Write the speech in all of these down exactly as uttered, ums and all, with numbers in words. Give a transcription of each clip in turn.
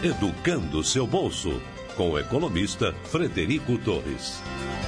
Educando seu bolso, com o economista Frederico Torres.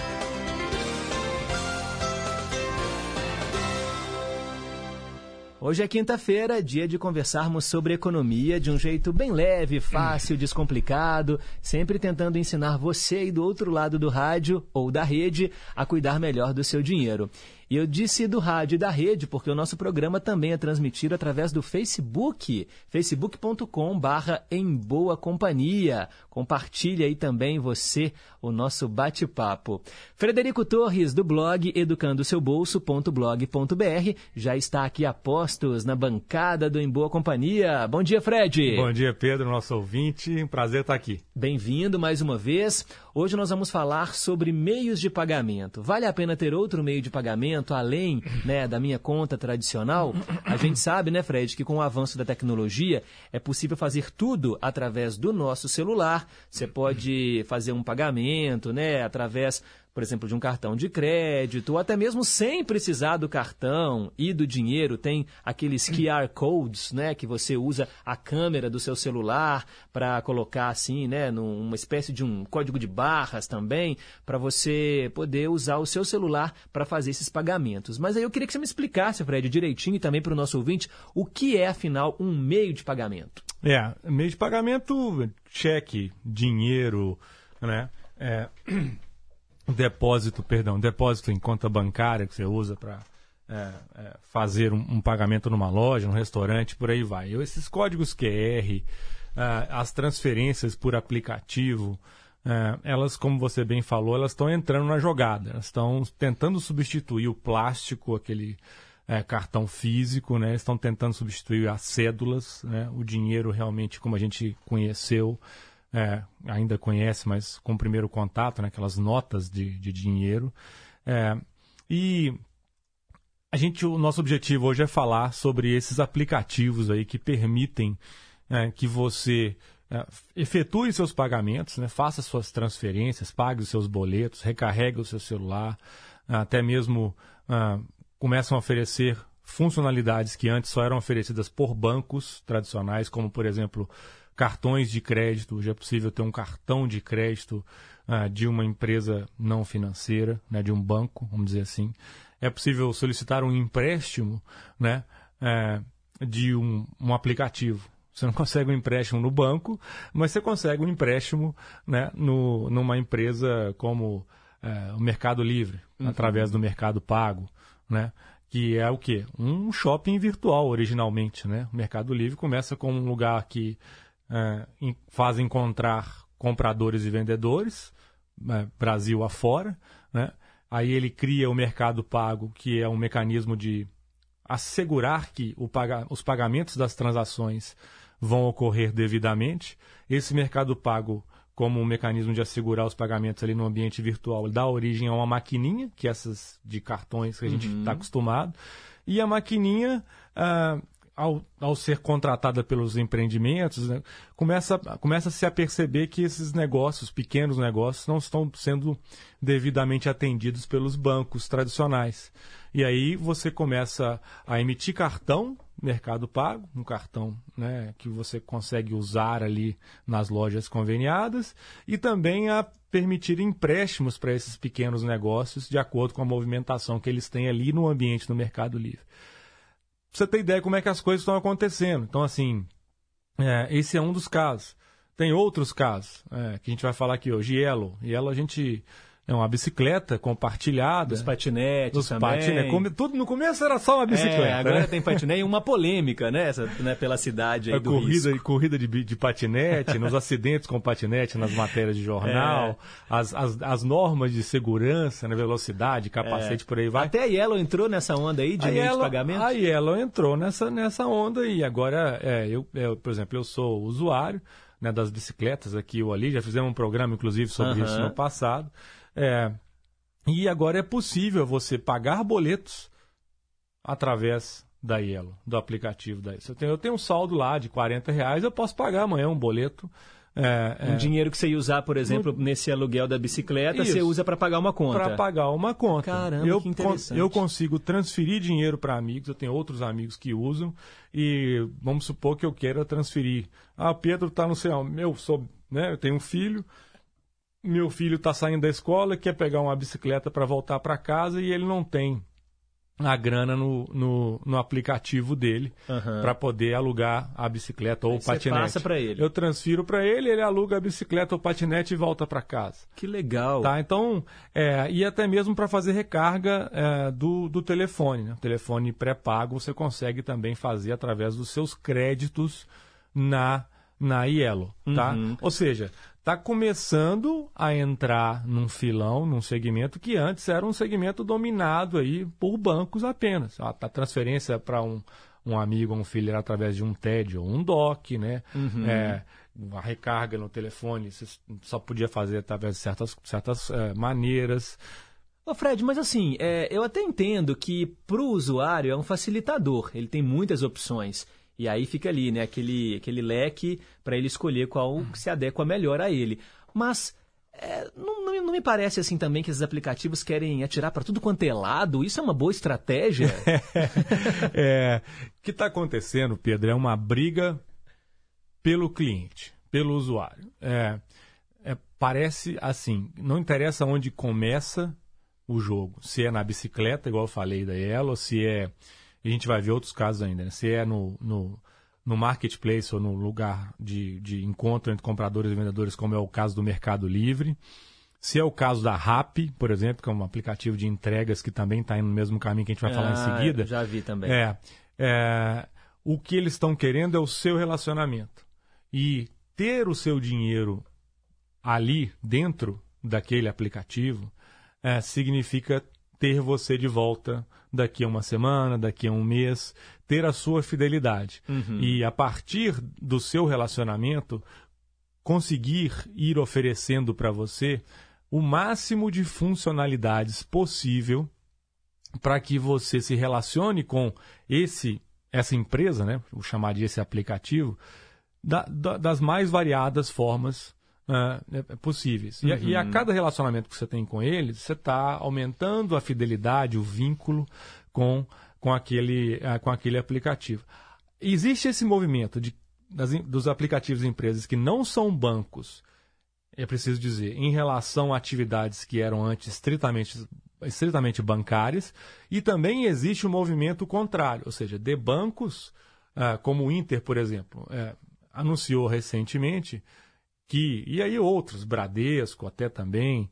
Hoje é quinta-feira, dia de conversarmos sobre economia de um jeito bem leve, fácil, descomplicado, sempre tentando ensinar você aí do outro lado do rádio ou da rede a cuidar melhor do seu dinheiro. E eu disse do rádio e da rede porque o nosso programa também é transmitido através do Facebook, facebook ponto com barra em boa companhia. Compartilhe aí também você o nosso bate-papo. Frederico Torres, do blog educando seu bolso ponto blog ponto br, já está aqui a postos na bancada do Em Boa Companhia. Bom dia, Fred. Bom dia, Pedro, nosso ouvinte. Um prazer estar aqui. Bem-vindo mais uma vez. Hoje nós vamos falar sobre meios de pagamento. Vale a pena ter outro meio de pagamento além, né, da minha conta tradicional? A gente sabe, né, Fred, que com o avanço da tecnologia é possível fazer tudo através do nosso celular. Você pode fazer um pagamento, né, através, por exemplo, de um cartão de crédito, ou até mesmo sem precisar do cartão e do dinheiro. Tem aqueles Q R Codes, né, que você usa a câmera do seu celular para colocar assim, né, numa espécie de um código de barras também, para você poder usar o seu celular para fazer esses pagamentos. Mas aí eu queria que você me explicasse, Fred, direitinho e também para o nosso ouvinte, o que é, afinal, um meio de pagamento? É, meio de pagamento, cheque, dinheiro, né, é... Depósito, perdão, depósito em conta bancária que você usa para é, é, fazer um, um pagamento numa loja, num restaurante, por aí vai. Eu, esses códigos Q R, é, as transferências por aplicativo, é, elas, como você bem falou, elas estão entrando na jogada. Elas estão tentando substituir o plástico, aquele é, cartão físico, né? Estão tentando substituir as cédulas, né? O dinheiro realmente, como a gente conheceu, É, ainda conhece, mas com o primeiro contato, né, aquelas notas de, de dinheiro. É, e a gente, o nosso objetivo hoje é falar sobre esses aplicativos aí que permitem é, que você é, efetue seus pagamentos, né, faça suas transferências, pague os seus boletos, recarregue o seu celular, até mesmo é, começam a oferecer funcionalidades que antes só eram oferecidas por bancos tradicionais, como, por exemplo, cartões de crédito. Hoje é possível ter um cartão de crédito uh, de uma empresa não financeira, né, de um banco, vamos dizer assim. É possível solicitar um empréstimo, né, uh, de um, um aplicativo. Você não consegue um empréstimo no banco, mas você consegue um empréstimo, né, no, numa empresa como uh, o Mercado Livre, uhum. através do Mercado Pago, né? Que é o quê? Um shopping virtual originalmente, né? O Mercado Livre começa como um lugar que É, em, faz encontrar compradores e vendedores, é, Brasil afora, né? Aí ele cria o Mercado Pago, que é um mecanismo de assegurar que o paga, os pagamentos das transações vão ocorrer devidamente. Esse Mercado Pago, como um mecanismo de assegurar os pagamentos ali no ambiente virtual, dá origem a uma maquininha, que é essas de cartões que a gente está uhum. acostumado, e a maquininha... Ah, Ao, ao ser contratada pelos empreendimentos, né, começa, começa-se a perceber que esses negócios, pequenos negócios, não estão sendo devidamente atendidos pelos bancos tradicionais. E aí você começa a emitir cartão, Mercado Pago, um cartão, né, que você consegue usar ali nas lojas conveniadas, e também a permitir empréstimos para esses pequenos negócios de acordo com a movimentação que eles têm ali no ambiente do Mercado Livre. Pra você ter ideia como é que as coisas estão acontecendo. Então, assim, é, esse é um dos casos. Tem outros casos é, que a gente vai falar aqui hoje. Yellow. Yellow a gente... É uma bicicleta compartilhada. Dos patinetes dos também. Patinetes. Tudo no começo era só uma bicicleta. É, agora né? tem patinete e uma polêmica, né? Essa, né? Pela cidade aí a do corrida, risco. Corrida de, de patinete, nos acidentes com patinete, nas matérias de jornal, é. as, as, as normas de segurança, né? Velocidade, capacete, é. por aí vai. Até a Yellow entrou nessa onda aí de a meio Yellow, de pagamento? A Yellow entrou nessa, nessa onda aí. Agora, é, eu, eu, por exemplo, eu sou usuário, né, das bicicletas aqui ou ali, já fizemos um programa, inclusive, sobre uh-huh. isso no passado. É... E agora é possível você pagar boletos através da Yellow, do aplicativo da Yellow. Eu tenho, eu tenho um saldo lá de quarenta reais, eu posso pagar amanhã um boleto. É, um é, dinheiro que você ia usar, por exemplo, no... nesse aluguel da bicicleta, Isso, você usa para pagar uma conta. Para pagar uma conta. Caramba, eu, que interessante. Eu consigo transferir dinheiro para amigos, eu tenho outros amigos que usam, e vamos supor que eu queira transferir. Ah, Pedro está no céu, meu, sou, né, eu tenho um filho, meu filho está saindo da escola, quer pegar uma bicicleta para voltar para casa e ele não tem a grana no, no, no aplicativo dele uhum. para poder alugar a bicicleta ou Aí o patinete. Você passa para ele. Eu transfiro para ele, ele aluga a bicicleta ou o patinete e volta para casa. Que legal. Tá, então, é, e até mesmo para fazer recarga é, do, do telefone. Né? O telefone pré-pago você consegue também fazer através dos seus créditos na, na Yellow. Tá? Uhum. Ou seja, está começando a entrar num filão, num segmento que antes era um segmento dominado aí por bancos apenas. A, a transferência para um, um amigo ou um filho era através de um T E D ou um D O C, né? Uhum. É, a recarga no telefone você só podia fazer através de certas, certas é, maneiras. Ô Fred, mas assim, é, eu até entendo que para o usuário é um facilitador, ele tem muitas opções. E aí fica ali, né, aquele, aquele leque para ele escolher qual se adequa melhor a ele. Mas é, não, não, não me parece assim também que esses aplicativos querem atirar para tudo quanto é lado? Isso é uma boa estratégia? é, o que está acontecendo, Pedro, é uma briga pelo cliente, pelo usuário. É, é, parece assim, não interessa onde começa o jogo. Se é na bicicleta, igual eu falei da Yellow, se é... A gente vai ver outros casos ainda, né? Se é no, no, no marketplace ou no lugar de, de encontro entre compradores e vendedores, como é o caso do Mercado Livre. Se é o caso da Rappi, por exemplo, que é um aplicativo de entregas que também está indo no mesmo caminho que a gente vai ah, falar em seguida. Já vi também. É, é, o que eles estão querendo é o seu relacionamento. E ter o seu dinheiro ali dentro daquele aplicativo é, significa ter você de volta daqui a uma semana, daqui a um mês, ter a sua fidelidade. Uhum. E a partir do seu relacionamento, conseguir ir oferecendo para você o máximo de funcionalidades possível para que você se relacione com esse, essa empresa, né? Vou chamar de esse aplicativo, da, da, das mais variadas formas Uh, possíveis. Uhum. E, e a cada relacionamento que você tem com eles, você está aumentando a fidelidade, o vínculo com, com, aquele, uh, com aquele aplicativo. Existe esse movimento de, das, dos aplicativos de empresas que não são bancos, é preciso dizer, em relação a atividades que eram antes estritamente, estritamente bancárias, e também existe o um movimento contrário, ou seja, de bancos, uh, como o Inter, por exemplo, uh, anunciou recentemente que, e aí outros, Bradesco até também,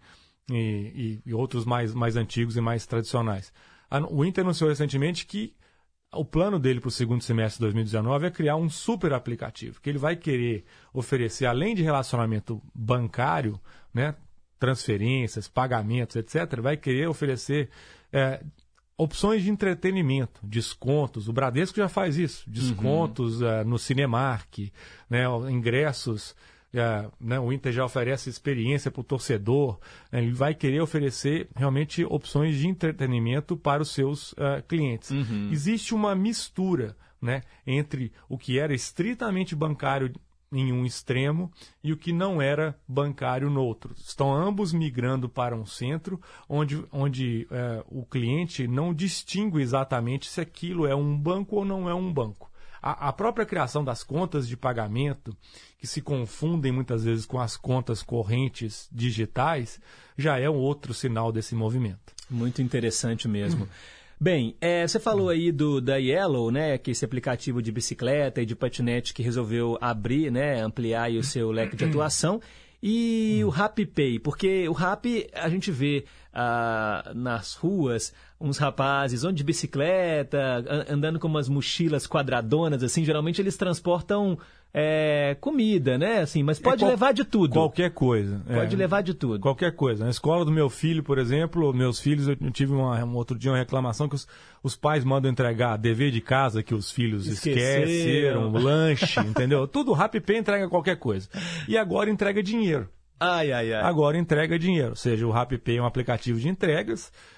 e, e, e outros mais, mais antigos e mais tradicionais. O Inter anunciou recentemente que o plano dele para o segundo semestre de dois mil e dezenove é criar um super aplicativo, que ele vai querer oferecer, além de relacionamento bancário, né, transferências, pagamentos, etcétera, vai querer oferecer é, opções de entretenimento, descontos. O Bradesco já faz isso, descontos uhum. uh, no Cinemark, né, ingressos... Uh, né, o Inter já oferece experiência para o torcedor, né, ele vai querer oferecer realmente opções de entretenimento para os seus uh, clientes. Uhum. Existe uma mistura, né, entre o que era estritamente bancário em um extremo e o que não era bancário no outro. Estão ambos migrando para um centro onde, onde uh, o cliente não distingue exatamente se aquilo é um banco ou não é um banco. A própria criação das contas de pagamento, que se confundem muitas vezes com as contas correntes digitais, já é um outro sinal desse movimento. Muito interessante mesmo. Hum. Bem, é, você falou aí do, da Yellow, né, que é esse aplicativo de bicicleta e de patinete que resolveu abrir, né, ampliar aí o seu leque de atuação. E o RappiPay, porque o Rappi a gente vê ah, nas ruas uns rapazes ou de bicicleta, andando com umas mochilas quadradonas, assim, geralmente eles transportam é, comida, né? Assim, mas pode é qual, levar de tudo. Qualquer coisa. Pode é, levar de tudo. Qualquer coisa. Na escola do meu filho, por exemplo, meus filhos, eu tive uma, um outro dia uma reclamação que os, os pais mandam entregar dever de casa que os filhos Esqueceram. esqueceram, lanche, entendeu? Tudo, o RappiPay entrega qualquer coisa. E agora entrega dinheiro. Ai, ai, ai. Agora entrega dinheiro. Ou seja, o RappiPay é um aplicativo de entregas,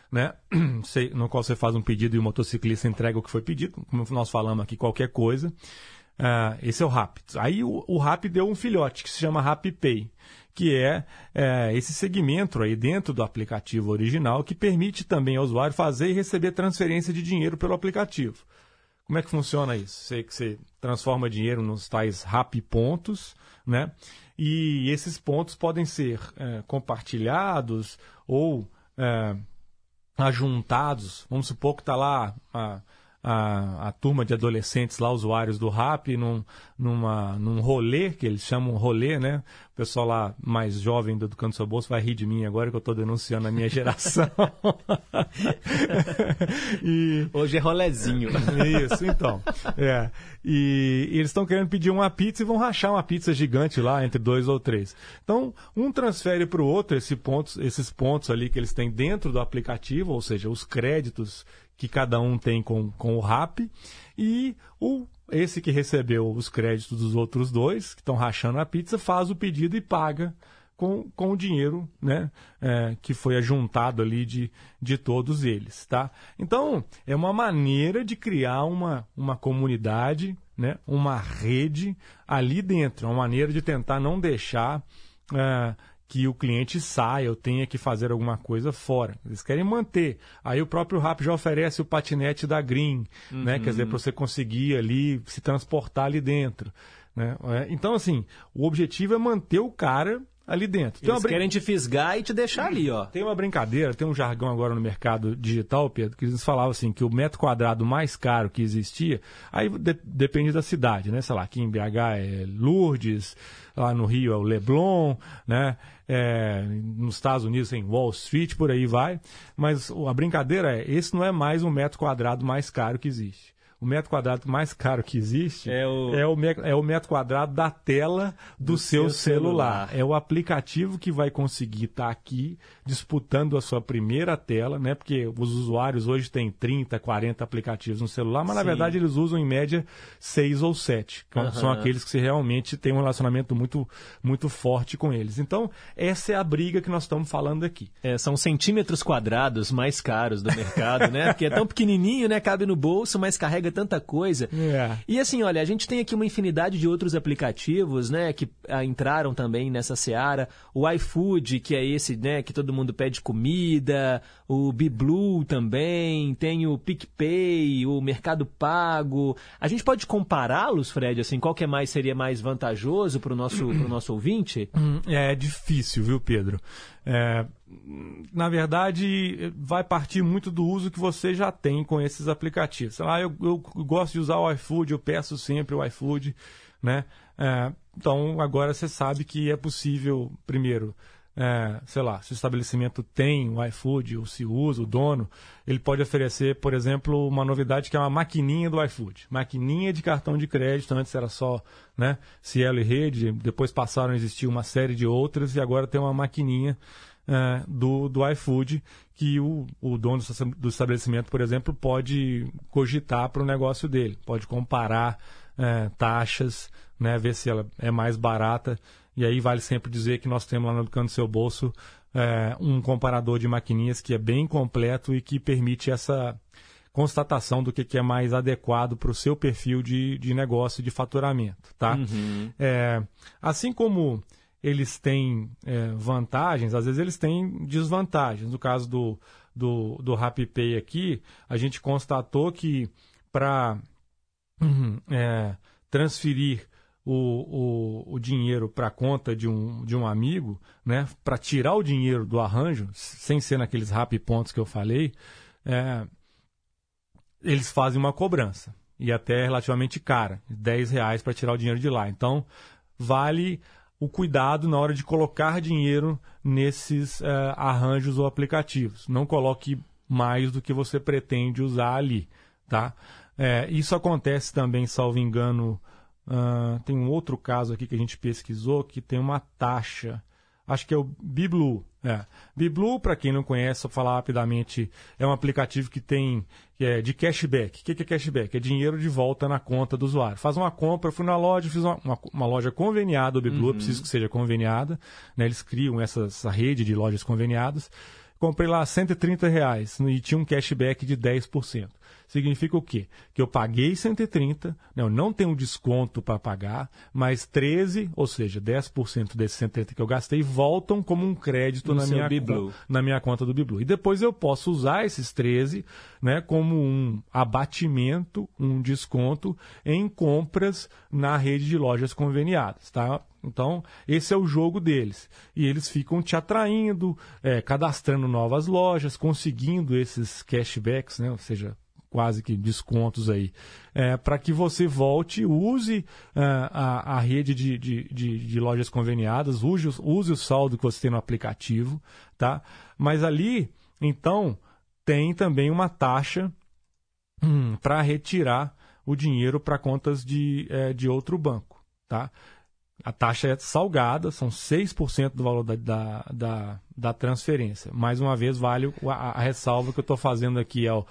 né, no qual você faz um pedido e o motociclista entrega o que foi pedido, como nós falamos aqui, qualquer coisa. Uh, esse é o Rappi. Aí o, o Rappi deu um filhote que se chama RappiPay, que é, é esse segmento aí dentro do aplicativo original que permite também ao usuário fazer e receber transferência de dinheiro pelo aplicativo. Como é que funciona isso? Você, você transforma dinheiro nos tais Rappi pontos, né? E esses pontos podem ser é, compartilhados ou é, ajuntados. Vamos supor que está lá a, a, a turma de adolescentes lá, usuários do Rappi, num, numa, num rolê, que eles chamam rolê, né? O pessoal lá mais jovem do Educando Seu Bolso vai rir de mim agora que eu estou denunciando a minha geração. E... Hoje é rolezinho. Isso, então. É. E, e eles estão querendo pedir uma pizza e vão rachar uma pizza gigante lá entre dois ou três. Então, um transfere para o outro esse pontos, esses pontos ali que eles têm dentro do aplicativo, ou seja, os créditos que cada um tem com, com o Rappi, e o, esse que recebeu os créditos dos outros dois, que estão rachando a pizza, faz o pedido e paga com, com o dinheiro, né, é, que foi ajuntado ali de, de todos eles. Tá? Então, é uma maneira de criar uma, uma comunidade, né, uma rede ali dentro, é uma maneira de tentar não deixar... É, que o cliente saia ou tenha que fazer alguma coisa fora. Eles querem manter. Aí o próprio Rappi já oferece o patinete da Green, uhum. né? Quer dizer, para você conseguir ali se transportar ali dentro. Né? Então, assim, o objetivo é manter o cara ali dentro. Eles brin... querem te fisgar e te deixar ali, ó. Tem uma brincadeira, tem um jargão agora no mercado digital, Pedro, que eles falavam assim, que o metro quadrado mais caro que existia, aí de- depende da cidade, né? Sei lá, aqui em B H é Lourdes, lá no Rio é o Leblon, né? É, nos Estados Unidos tem Wall Street, por aí vai. Mas a brincadeira é, esse não é mais um metro quadrado mais caro que existe. O metro quadrado mais caro que existe é o, é o, me- é o metro quadrado da tela do, do seu, seu celular. celular. É o aplicativo que vai conseguir estar aqui disputando a sua primeira tela, né? Porque os usuários hoje têm trinta, quarenta aplicativos no celular, mas Sim. na verdade eles usam em média seis ou sete. Uhum. São aqueles que você realmente tem um relacionamento muito, muito forte com eles. Então, essa é a briga que nós estamos falando aqui. É, são centímetros quadrados mais caros do mercado, né? Porque é tão pequenininho, né? Cabe no bolso, mas carrega tanta coisa. Yeah. E assim, olha, a gente tem aqui uma infinidade de outros aplicativos, né, que ah, entraram também nessa seara. O iFood, que é esse, né, que todo mundo pede comida, o BeBlue também, tem o PicPay, o Mercado Pago. A gente pode compará-los, Fred, assim, qual que é mais, seria mais vantajoso para o nosso, pro nosso ouvinte? É difícil, viu, Pedro? É, na verdade, vai partir muito do uso que você já tem com esses aplicativos. Sei lá, eu, eu gosto de usar o iFood, eu peço sempre o iFood, né? É, então, agora você sabe que é possível, primeiro, é, sei lá, se o estabelecimento tem o iFood, ou se usa, o dono, ele pode oferecer, por exemplo, uma novidade que é uma maquininha do iFood. Maquininha de cartão de crédito, antes era só, né, Cielo e Rede, depois passaram a existir uma série de outras e agora tem uma maquininha é, do, do iFood que o, o dono do estabelecimento, por exemplo, pode cogitar para o negócio dele, pode comparar é, taxas, né, ver se ela é mais barata. E aí vale sempre dizer que nós temos lá no Educando Seu Bolso é, um comparador de maquininhas que é bem completo e que permite essa constatação do que, que é mais adequado para o seu perfil de, de negócio e de faturamento. Tá? Uhum. É, assim como eles têm é, vantagens, às vezes eles têm desvantagens. No caso do, do, do RappiPay aqui, a gente constatou que para uhum, é, transferir O, o, o dinheiro para a conta de um, de um amigo, né, para tirar o dinheiro do arranjo, sem ser naqueles Rappi pontos que eu falei, é, eles fazem uma cobrança, e até relativamente cara, dez reais para tirar o dinheiro de lá. Então, vale o cuidado na hora de colocar dinheiro nesses é, arranjos ou aplicativos. Não coloque mais do que você pretende usar ali. Tá? É, isso acontece também, salvo engano. Uh, tem um outro caso aqui que a gente pesquisou que tem uma taxa, acho que é o BeBlue. É. BeBlue, para quem não conhece, só falar rapidamente, é um aplicativo que tem que é de cashback. O que, que é cashback? É dinheiro de volta na conta do usuário. Faz uma compra, eu fui na loja, fiz uma, uma, uma loja conveniada, o BeBlue, uhum. preciso que seja conveniada, né? Eles criam essa, essa rede de lojas conveniadas. comprei lá cento e trinta reais e tinha um cashback de dez por cento. Significa o quê? Que eu paguei cento e trinta, né, eu não tenho um desconto para pagar, mas treze, ou seja, dez por cento desses cento e trinta que eu gastei voltam como um crédito na minha, na minha conta do BiBlue. E depois eu posso usar esses treze, né, como um abatimento, um desconto em compras na rede de lojas conveniadas, tá? Então, esse é o jogo deles. E eles ficam te atraindo, é, cadastrando novas lojas, conseguindo esses cashbacks, né, ou seja, quase que descontos aí, é, para que você volte, use uh, a, a rede de, de, de, de lojas conveniadas, use, use o saldo que você tem no aplicativo, tá? Mas ali, então, tem também uma taxa hum, para retirar o dinheiro para contas de, é, de outro banco, tá? A taxa é salgada, são seis por cento do valor da, da, da, da transferência. Mais uma vez, vale a, a ressalva que eu estou fazendo aqui ao,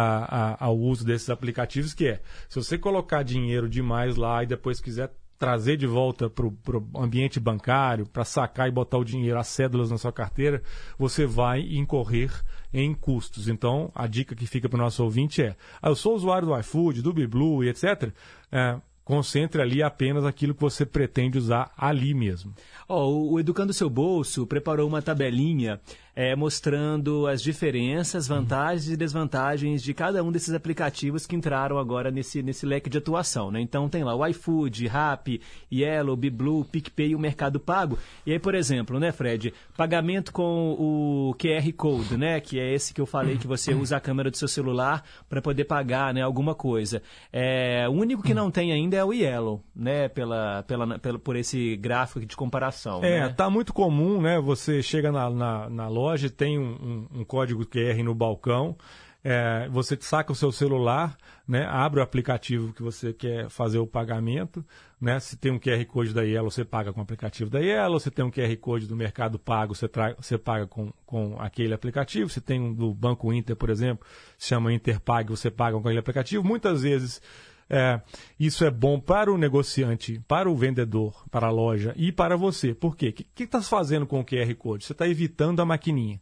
a, a, ao uso desses aplicativos, que é, se você colocar dinheiro demais lá e depois quiser trazer de volta para o ambiente bancário, para sacar e botar o dinheiro, as cédulas na sua carteira, você vai incorrer em custos. Então, a dica que fica para o nosso ouvinte é, ah, eu sou usuário do iFood, do BiBlue, etcétera, é, concentre ali apenas aquilo que você pretende usar ali mesmo. Oh, o Educando Seu Bolso preparou uma tabelinha é, mostrando as diferenças, vantagens e desvantagens de cada um desses aplicativos que entraram agora nesse, nesse leque de atuação, né? Então tem lá o iFood, Rappi, Yellow, BiBlue, PicPay e o Mercado Pago. E aí, por exemplo, né, Fred, pagamento com o Q R Code, né, que é esse que eu falei que você usa a câmera do seu celular para poder pagar, né, alguma coisa. É, o único que não tem ainda é o Yellow, né, pela, pela, pela, por esse gráfico de comparação. É, né? Tá muito comum, né? Você chega na, na, na loja, tem um, um, um código Q R no balcão, é, você saca o seu celular, né? Abre o aplicativo que você quer fazer o pagamento, né? Se tem um Q R Code da Yellow, você paga com o aplicativo da Yellow. Se tem um Q R Code do Mercado Pago, você, tra... você paga com, com aquele aplicativo. Se tem um do Banco Inter, por exemplo, se chama Interpag, você paga com aquele aplicativo. Muitas vezes É, isso é bom para o negociante, para o vendedor, para a loja e para você. Por quê? O que está fazendo com o Q R Code? Você está evitando a maquininha.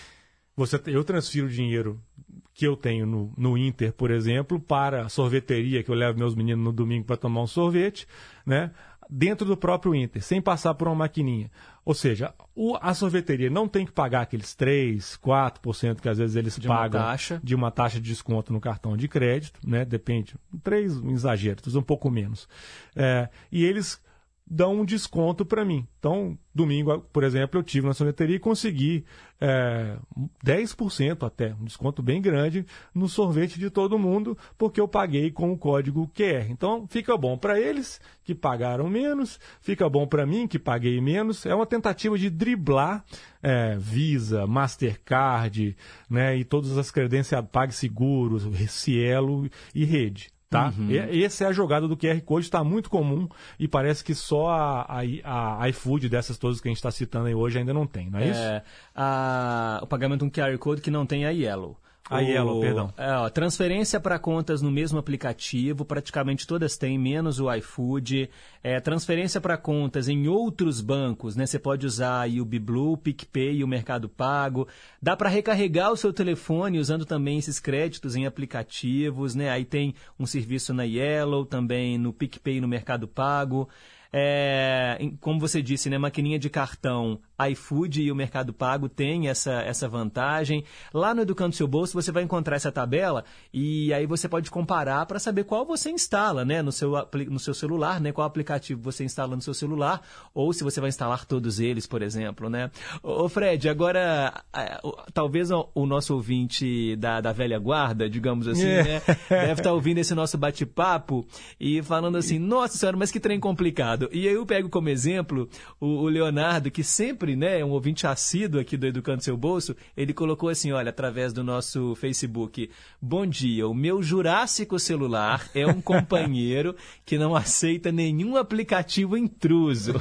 Você, eu transfiro o dinheiro que eu tenho no, no Inter, por exemplo, para a sorveteria, que eu levo meus meninos no domingo para tomar um sorvete, né? Dentro do próprio Inter, sem passar por uma maquininha. Ou seja, o, a sorveteria não tem que pagar aqueles três, quatro por cento que às vezes eles de pagam uma taxa. de uma taxa de desconto no cartão de crédito, né? Depende, três, um exagero, um pouco menos. É, e eles dão um desconto para mim. Então, domingo, por exemplo, eu tive na sorveteria e consegui é, dez por cento até, um desconto bem grande no sorvete de todo mundo, porque eu paguei com o código Q R. Então, fica bom para eles, que pagaram menos, fica bom para mim, que paguei menos. É uma tentativa de driblar é, Visa, Mastercard, né, e todas as credenciadas, PagSeguro, Cielo e Rede. Tá? Uhum. Essa é a jogada do Q R Code, está muito comum e parece que só a, a, a iFood dessas todas que a gente está citando aí hoje ainda não tem, não é, é isso? A, o pagamento com Q R Code que não tem a Yellow. A Yellow, perdão. É, ó, transferência para contas no mesmo aplicativo, praticamente todas têm, menos o iFood. É, transferência para contas em outros bancos, né? Você pode usar aí o BiBlue, o PicPay e o Mercado Pago. Dá para recarregar o seu telefone usando também esses créditos em aplicativos, né? Aí tem um serviço na Yellow, também no PicPay e no Mercado Pago. É, como você disse, né, maquininha de cartão, iFood e o Mercado Pago tem essa, essa vantagem. Lá no Educando Seu Bolso você vai encontrar essa tabela e aí você pode comparar para saber qual você instala, né, no seu, no seu celular, né, qual aplicativo você instala no seu celular, ou se você vai instalar todos eles, por exemplo, né. Ô Fred, agora talvez o nosso ouvinte da, da velha guarda, digamos assim, yeah. né, deve estar ouvindo esse nosso bate-papo e falando assim, nossa senhora, mas que trem complicado. E aí eu pego como exemplo o, o Leonardo, que sempre, né, é um ouvinte assíduo aqui do Educando Seu Bolso. Ele colocou assim, olha, através do nosso Facebook: bom dia, o meu Jurássico celular é um companheiro que não aceita nenhum aplicativo intruso.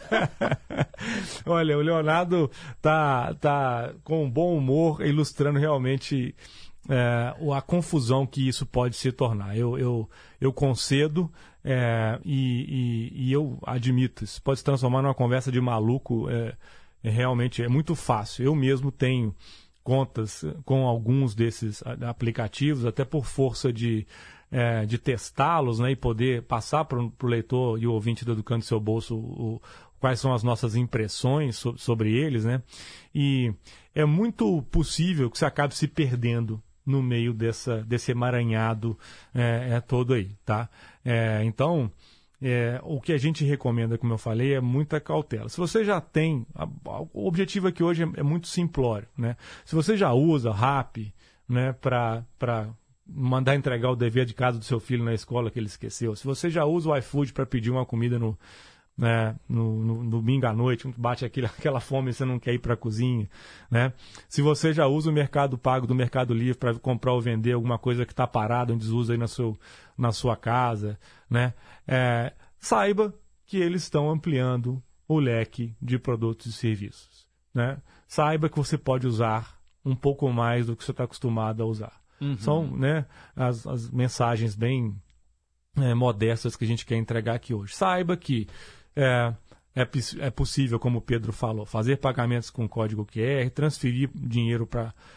Olha, o Leonardo tá, tá com um bom humor, ilustrando realmente é, a confusão que isso pode se tornar. Eu, eu, eu concedo é, e, e, e eu admito, isso pode se transformar numa conversa de maluco, é, é, realmente é muito fácil. Eu mesmo tenho contas com alguns desses aplicativos, até por força de, é, de testá-los, né, e poder passar para o leitor e o ouvinte do Educando Seu Bolso o, quais são as nossas impressões so, sobre eles, né? E é muito possível que você acabe se perdendo no meio dessa, desse emaranhado é, é todo aí, tá? É, então, é, o que a gente recomenda, como eu falei, é muita cautela. Se você já tem... A, a, o objetivo aqui hoje é, é muito simplório, né? Se você já usa Rappi, né, para mandar entregar o dever de casa do seu filho na escola que ele esqueceu, se você já usa o iFood para pedir uma comida no... Né, no, no, no domingo à noite, bate aquele, aquela fome e você não quer ir para a cozinha, né? Se você já usa o Mercado Pago do Mercado Livre para comprar ou vender alguma coisa que está parada, em desuso aí na, seu, na sua casa, né? É, saiba que eles estão ampliando o leque de produtos e serviços, né? Saiba que você pode usar um pouco mais do que você está acostumado a usar. Uhum. São, né, as, as mensagens bem é, modestas que a gente quer entregar aqui hoje. Saiba que É, é, é possível, como o Pedro falou, fazer pagamentos com código Q R, transferir dinheiro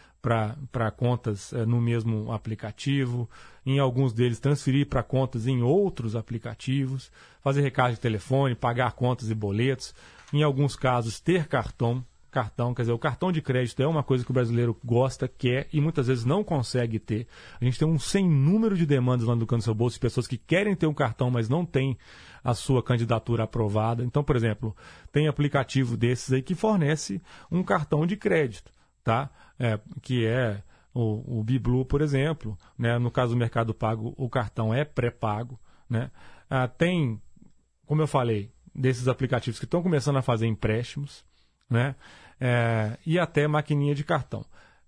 para contas é, no mesmo aplicativo, em alguns deles transferir para contas em outros aplicativos, fazer recarga de telefone, pagar contas e boletos, em alguns casos ter cartão, cartão, quer dizer, o cartão de crédito é uma coisa que o brasileiro gosta, quer e muitas vezes não consegue ter. A gente tem um sem número de demandas lá no Educando Seu Bolso de pessoas que querem ter um cartão, mas não têm a sua candidatura aprovada. Então, por exemplo, tem aplicativo desses aí que fornece um cartão de crédito, tá? É, que é o, o BiBlue, por exemplo, né? No caso do Mercado Pago, o cartão é pré-pago, né? Ah, tem, como eu falei, desses aplicativos que estão começando a fazer empréstimos, né? É, e até maquininha de cartão.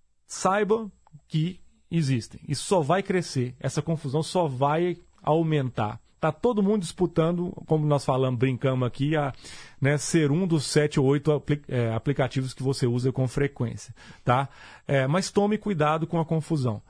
Saiba que existem. Isso só vai crescer, essa confusão só vai aumentar. Está todo mundo disputando, como nós falamos, brincamos aqui, a, né, ser um dos sete ou oito apli é, aplicativos que você usa com frequência. Tá? É, mas tome cuidado com a confusão.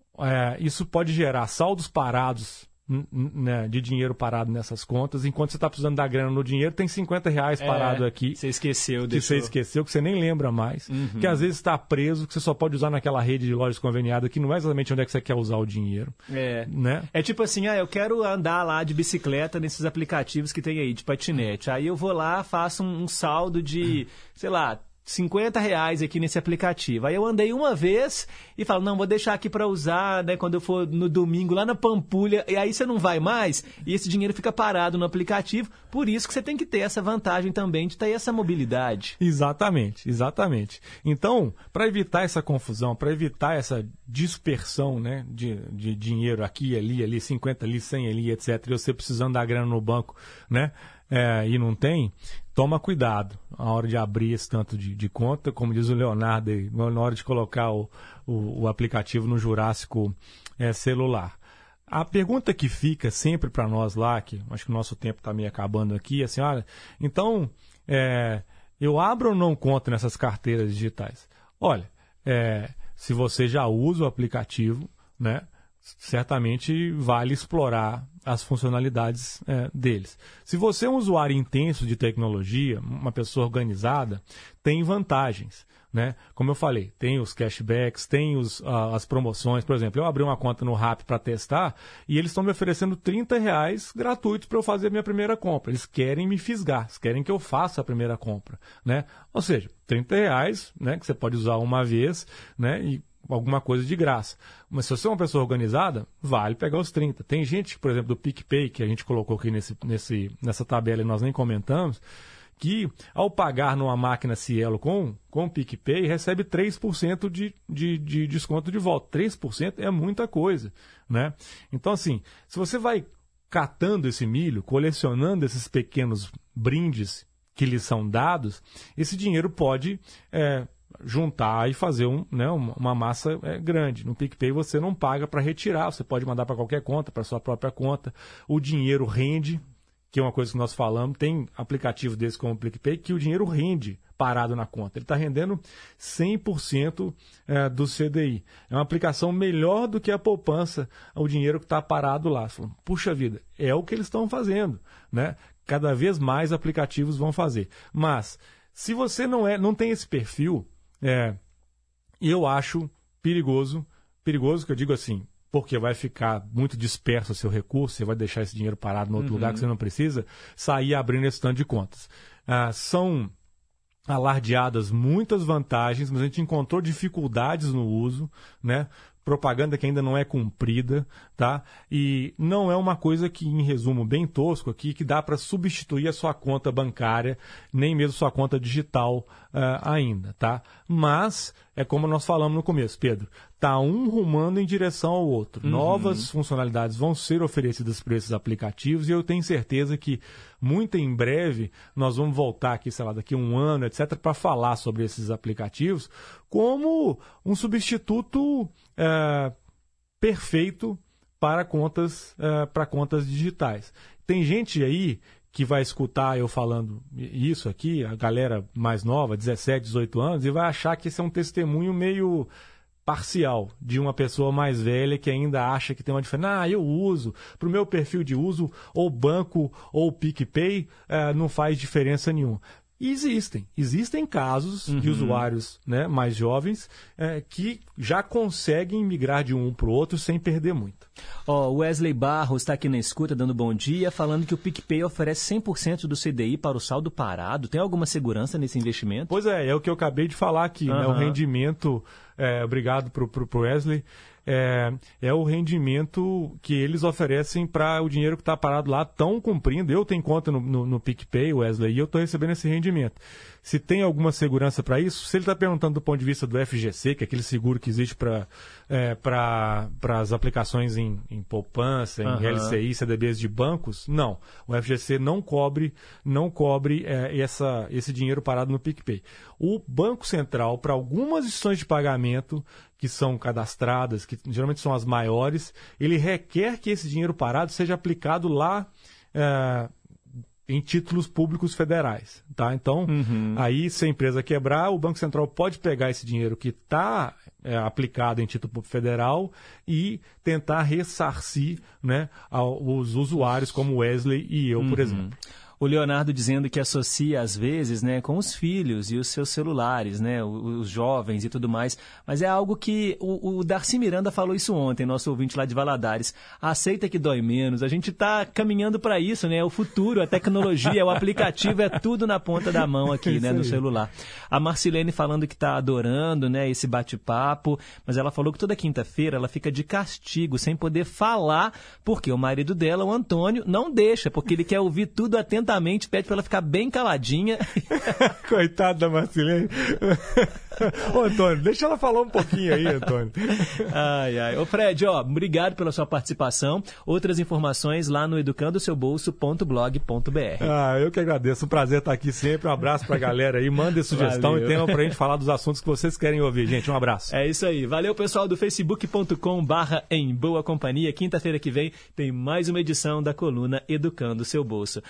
É, isso pode gerar saldos parados, né, de dinheiro parado nessas contas. Enquanto você está precisando dar grana no dinheiro, tem cinquenta reais parado é, aqui. Você esqueceu. Que deixou... você esqueceu, que você nem lembra mais. Uhum. Que às vezes está preso, que você só pode usar naquela rede de lojas conveniadas, que não é exatamente onde é que você quer usar o dinheiro. É, né? É tipo assim, ah, eu quero andar lá de bicicleta nesses aplicativos que tem aí, de patinete. Aí eu vou lá, faço um, um saldo de, sei lá, cinquenta reais aqui nesse aplicativo. Aí eu andei uma vez e falo, não, vou deixar aqui para usar, né, quando eu for no domingo lá na Pampulha, e aí você não vai mais e esse dinheiro fica parado no aplicativo. Por isso que você tem que ter essa vantagem também de ter essa mobilidade. Exatamente, exatamente. Então, para evitar essa confusão, para evitar essa dispersão, né, de, de dinheiro aqui, ali, ali, cinquenta ali, cem ali, etcétera, e você precisando dar grana no banco, né, é, e não tem, toma cuidado na hora de abrir esse tanto de, de conta, como diz o Leonardo, aí, na hora de colocar o, o, o aplicativo no Jurássico é, celular. A pergunta que fica sempre para nós lá, que acho que o nosso tempo está meio acabando aqui, é assim, olha, então, é, eu abro ou não conta nessas carteiras digitais? Olha, é, se você já usa o aplicativo, né, certamente vale explorar as funcionalidades é, deles. Se você é um usuário intenso de tecnologia, uma pessoa organizada, tem vantagens, né? Como eu falei, tem os cashbacks, tem os, uh, as promoções. Por exemplo, eu abri uma conta no Rappi para testar e eles estão me oferecendo trinta reais gratuitos para eu fazer a minha primeira compra. Eles querem me fisgar, eles querem que eu faça a primeira compra, né? Ou seja, trinta reais, né, que você pode usar uma vez, né, e alguma coisa de graça. Mas se você é uma pessoa organizada, vale pegar os trinta. Tem gente, por exemplo, do PicPay, que a gente colocou aqui nesse, nesse, nessa tabela e nós nem comentamos, que ao pagar numa máquina Cielo com, com o PicPay, recebe três por cento de, de, de desconto de volta. três por cento é muita coisa, né? Então, assim, se você vai catando esse milho, colecionando esses pequenos brindes que lhes são dados, esse dinheiro pode... É, juntar e fazer um, né, uma massa é, grande. No PicPay você não paga para retirar, você pode mandar para qualquer conta, para sua própria conta. O dinheiro rende, que é uma coisa que nós falamos, tem aplicativo desse como o PicPay, que o dinheiro rende parado na conta. Ele está rendendo cem por cento é, do C D I. É uma aplicação melhor do que a poupança, o dinheiro que está parado lá. Falam, puxa vida, é o que eles estão fazendo, né? Cada vez mais aplicativos vão fazer. Mas, se você não, é, não tem esse perfil, É, eu acho perigoso, perigoso que eu digo assim, porque vai ficar muito disperso o seu recurso, você vai deixar esse dinheiro parado em outro uhum. lugar que você não precisa, sair abrindo esse tanto de contas. Ah, são alardeadas muitas vantagens, mas a gente encontrou dificuldades no uso, né? Propaganda que ainda não é cumprida, tá? E não é uma coisa que, em resumo bem tosco aqui, que dá para substituir a sua conta bancária, nem mesmo sua conta digital uh, ainda, tá? Mas, é como nós falamos no começo, Pedro, tá um rumando em direção ao outro. Uhum. Novas funcionalidades vão ser oferecidas por esses aplicativos e eu tenho certeza que muito em breve nós vamos voltar aqui, sei lá, daqui a um ano, etcétera, para falar sobre esses aplicativos como um substituto é, perfeito para contas, é, para contas digitais. Tem gente aí que vai escutar eu falando isso aqui, a galera mais nova, dezessete, dezoito anos, e vai achar que esse é um testemunho meio parcial de uma pessoa mais velha que ainda acha que tem uma diferença. Ah, eu uso, para o meu perfil de uso, ou banco ou PicPay, eh, não faz diferença nenhuma. E existem, existem casos uhum. de usuários, né, mais jovens eh, que já conseguem migrar de um para o outro sem perder muito. Ó, oh, Wesley Barros está aqui na escuta dando bom dia, falando que o PicPay oferece cem por cento do C D I para o saldo parado. Tem alguma segurança nesse investimento? Pois é, é o que eu acabei de falar aqui, uhum. né? O rendimento, é, obrigado para o Wesley, é, é o rendimento que eles oferecem para o dinheiro que está parado lá, estão cumprindo. Eu tenho conta no, no, no PicPay, Wesley, e eu estou recebendo esse rendimento. Se tem alguma segurança para isso, se ele está perguntando do ponto de vista do F G C, que é aquele seguro que existe para é, para as aplicações em, em poupança, em uhum. L C I, C D Bs de bancos, não. O F G C não cobre, não cobre é, essa, esse dinheiro parado no PicPay. O Banco Central, para algumas instituições de pagamento que são cadastradas, que geralmente são as maiores, ele requer que esse dinheiro parado seja aplicado lá é, em títulos públicos federais, tá? Então, uhum. aí se a empresa quebrar, o Banco Central pode pegar esse dinheiro que está é, aplicado em título público federal e tentar ressarcir, né, os usuários como Wesley e eu, por uhum. exemplo. O Leonardo dizendo que associa, às vezes, né, com os filhos e os seus celulares, né, os jovens e tudo mais. Mas é algo que o, o Darcy Miranda falou isso ontem, nosso ouvinte lá de Valadares. Aceita que dói menos. A gente está caminhando para isso, né? O futuro, a tecnologia, o aplicativo, é tudo na ponta da mão aqui, né, no celular. A Marcilene falando que está adorando, né, esse bate-papo, mas ela falou que toda quinta-feira ela fica de castigo, sem poder falar, porque o marido dela, o Antônio, não deixa, porque ele quer ouvir tudo atentamente. Pede para ela ficar bem caladinha. Coitado da Marcilene. Ô, Antônio, deixa ela falar um pouquinho aí, Antônio. Ai, ai. Ô, Fred, ó, obrigado pela sua participação. Outras informações lá no educando seu bolso ponto blog ponto b r. Ah, eu que agradeço. Um prazer estar aqui sempre. Um abraço pra galera aí. Mandem sugestão Valeu. E tema pra gente falar dos assuntos que vocês querem ouvir. Gente, um abraço. É isso aí. Valeu, pessoal do facebook ponto com barra em boa companhia. Quinta-feira que vem tem mais uma edição da coluna Educando Seu Bolso.